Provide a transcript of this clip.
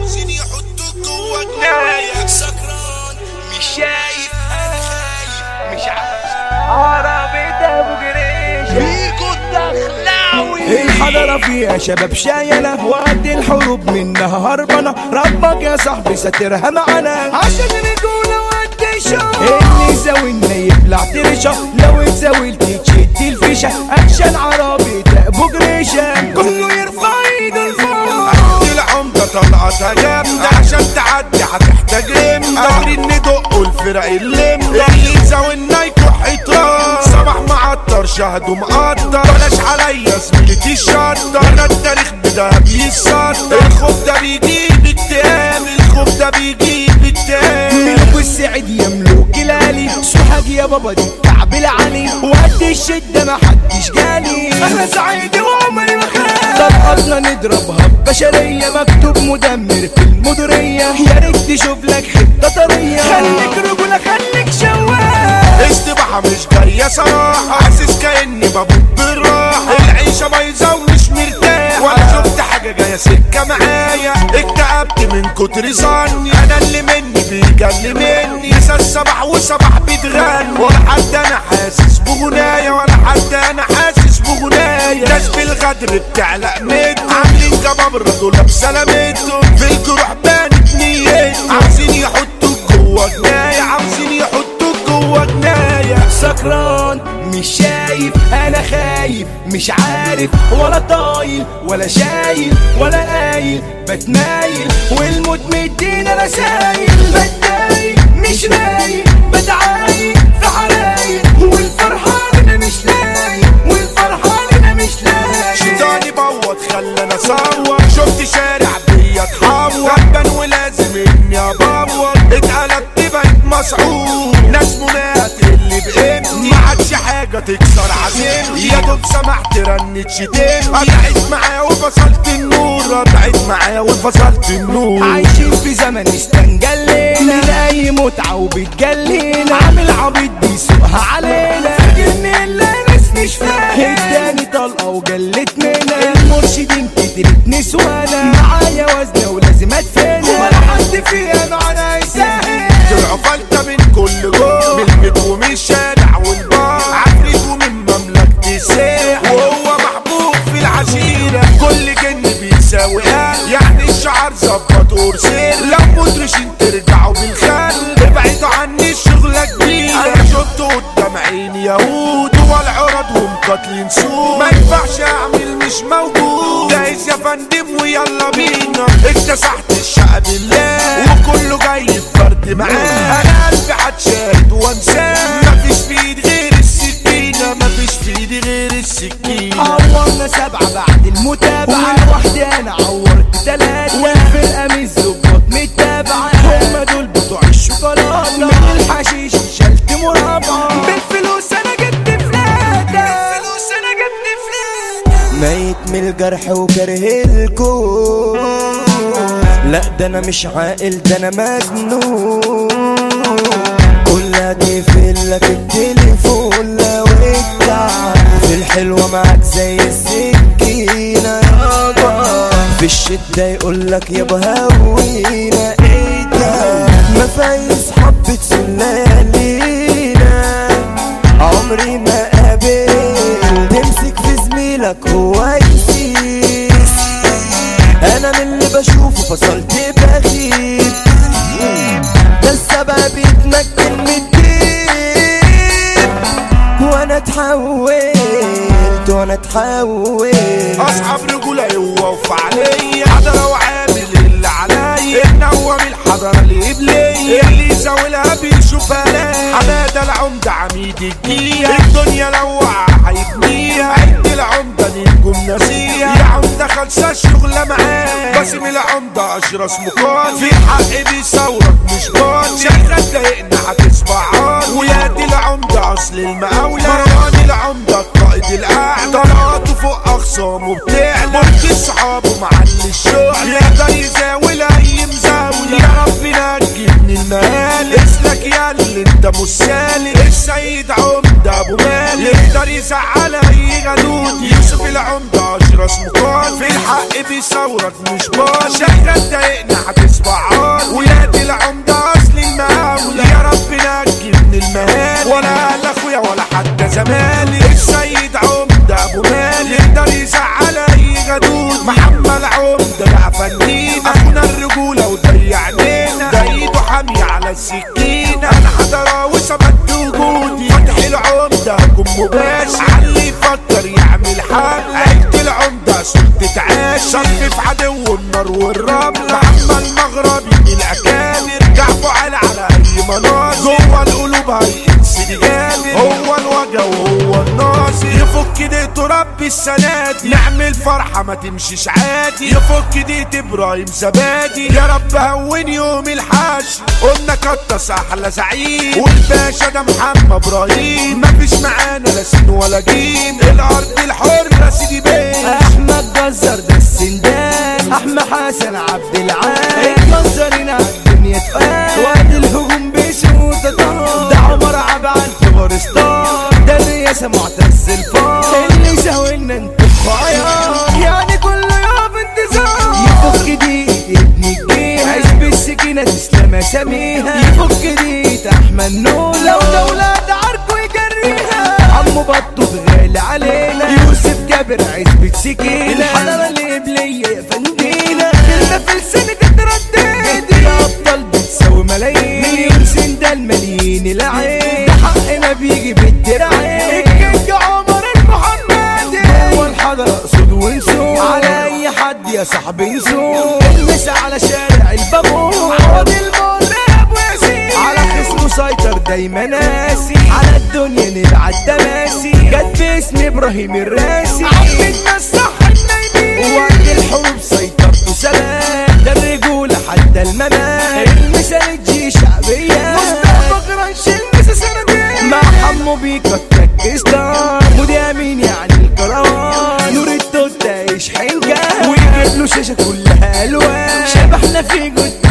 عاوزين يحطوك جوا جناية. سكران مش شايف انا خايف مش عارف عربية ابو جريش فيكو الدخلاوي. الحضرة فيها شباب شايلة وقت الحروب منها هربانة. ربك يا صاحبي ساترها معانا عشان رجولة وقت الشر. النسا والني يبلع ترشة لو اتزاولت تشد الفيشة. اكشن عربي ابو جريشة كله يرفع ايده لفوق. العمدة طلعتها جامدة عشان تعدي هتحتاج رمدة. دوري ندق الفرق اللمدة الليزة والنايك وحيطان. صباح معطر شهده مقدر بلاش عليا زميلتي الشطة. انا التاريخ بدا بيصدر. الخوف ده بيجيب اكتئاب الخوف ده بيجيب اكتئاب. ملوك السعيد يا ملوك الالي سوحك يا بابا دي الكعب العلي. وقت الشدة ما حدش جالي انا سعيد وعمري ما خاف. طلقتنا نضربها ببشرية مكتوب مدمر في المديرية. يا ريت تشوف لك حتة طرية خليك رجولة خليك شواف. استباحة مش جاية صراحة حاسس كأني بموت بالراحة. العيشة بايظة ومش مرتاح ولا شفت حاجة جاية سكة معايا. اكتئبت من كتر ظني انا اللي مني بيجل مني. نسى الصباح وصباح بيتغني ولا حد انا حاسس بغناية ولا حد انا حاسس بغناية. ناس بالغدر بتعلق ميتهم عاملين جبابرة دول بسلامتهم. في الجروح بانت نيتهم عاوزين يحطوك جوا جناية عاوزين يحطوك جوا جناية. سكران مش شايف انا خايف مش عارف ولا طايل ولا شايل ولا قايل. بتمايل والموت مدينا رسايل. بتضايق مش رايق بتعايق في حرايق. والفرحان انا مش لايق والفرحان انا مش لايق. شيطاني بوط خلاني اصور. شفت شارع بيا اتحور غبان ولازم اني ابور. اتقلبت بقيت مسعود ناس منات اللي بقيمتي ما عادش حاجه تكسر عزيمتي. يا دوب سمحت رنت شتمتي. قطعت معايا وفصلت النور قطعت معايا وفصلت النور. عايشين في زمن استنجلينا نلاقي متعة وبتجلينا. عامل عبيط بيسوقها علينا فاكرني اللي ناس مش فاهم. اداني طلقة وجلت منا. المرشدين كترت نسوانا معايا وزنة ولازم ادفنها. ولا حد فيها معانا يساهم. طلعوا فلتة من كل جوه من البيت ومن الشارع والبار. عفريت ومن مملكة الساح وهو محبوب في العشيرة. كل جن بيساوي قلب يعني الشعر ظبط ورسير. لو مدرشين ترجعوا بالخل ابعدوا عني الشغلة كبيرة. انا شفت قدام عيني يهود والعرض ومقاتلين سود. ما ينفعش اعمل مش موجود. جايز يا فندم ويلا بينا. اكتسحت الشقة بالله وكله جاي بفرد معاه. انا قلبي هتشاهد وانساه. مفيش في ايدي غير السكينة مفيش في ايدي غير السكينة. عورنا 7 بعد المتابعة ولوحدي انا عورت 3. والفرقة مش ظباط متابعة هما دول بتوع الشوكولاتة. من الحشيش شلت مرابعة. بالفلوس انا جبت فلاتة بالفلوس انا جبت فلاتة. ميت من الجرح وكرهلكو. لا ده انا مش عاقل ده انا مجنون. كلها تقفلك التليفون لو اتعب. في الحلوة معاك زي السكينة يابا. في الشدة يقولك يابا هوينا. ايه ده مفايز حبة سلالينا. عمري ما قابل تمسك في زميلك هو يسيس. انا من اللي بشوفه فصلت بخيل. ده السبب يتمكن من الدين. وانا اتحولت وانا اتحولت. اصحاب رجولة يوقف عليا. حضرة وعامل اللي عليا. النوم الحضرة القبلية اللي زاولها بيشوفها لاقي. حمادة العمدة عميد الجيل. الدنيا لو وقع هيبنيها. عد العمدة نجوم نسيها. يا عمدة خلصة الشغلة معاه. باسم العمدة اشرس مقال. في حق بيصورك مش قال. شغال ضايقنا هتسمع عال. ويا دي العمدة اصل المقاولة. مروان العمدة القائد الاعلى. طلعاته فوق اخصامه بتعلى. برج صحابه معلي الشغل. يقدر يزاول اي مزاول. يا رب نجي من المقال. اسلك يا اللي انت مش سالك. السيد عمدة ابو مالك. يقدر يزعل اي غدود. يوسف العمدة اشرس مقال. في الحق بيصورك مش بار شغال ضايقنا هتسمع عار ولاد العمدة اصل المقاولة يا رب نجي من المهالي ولا اهل اخويا ولا حتى زمالي السيد عمدة ابو مالي يقدر يزعل اي غدود محمد عمدة بقى فنينا اخونا الرجولة وضيع علينا ده ايده حامية على السكينة انا حضراوي ثبت وجودي فتح العمدة هجوم مباشر علي يفكر يعمل حملة عيلة العمدة سلطة عاش صرف عدو النار والرملة محمد المغربي من الاكابر جعفو على اي مناظر جوه القلوب هيقنس دي جامد هو الوجه وهو الناصر يفك ديته ربي السنة دي نعمل فرحة ما تمشيش عادي يفك ديت ابراهيم زبادي يا رب هون يوم الحشر قلنا كطس احلى زعيم والباشا ده محمد ابراهيم مفيش معانا لا سين ولا جيم الارض الحرة سيدي بيه احمد جزر ده السندان احمد حسن عبد العال اتنظرين على الدنيا تقال وقت الهجوم بيشوط ده عمر عبعان كبر ستار ده الرئاسة معتز الفار اللي شاولنا انتو خيار يعني كل يوم انتظار يفك دي ابن الجيل عزب السكينة تسلم اساميها يفك دي احمد نور لو دولة عاركو يجريها عمو بطوط غالي علينا يوسف جابر عزبة سكينة الحضارة القبلية يا فندينا كلمة في لسانك اتردد يا ابطال بتساوي ملايين مليون سندال مليين العين ده حقنا بيجي بالدراعين الكينج عمر المحمدي هو الحضرة اقصد ونسوق على اي حد يا صاحبي نسوق المسا على شارع البابور عوض المراب وياسين على خصم مسيطر دايما ناسي على الدنيا نبعت تماسي جت باسم ابراهيم الراسي عبدنا الصح النايمين وقت الحروب سيطرته سلام ده الرجولة حتى الممات المثال الجي شعبية مصطفى جرانش المسا سندين مع حمو بيكا التك ستار مودي امين يعني الكروان نور التوت يشحن جاه ويجيب له شاشة كلها الوان شبحنا في جد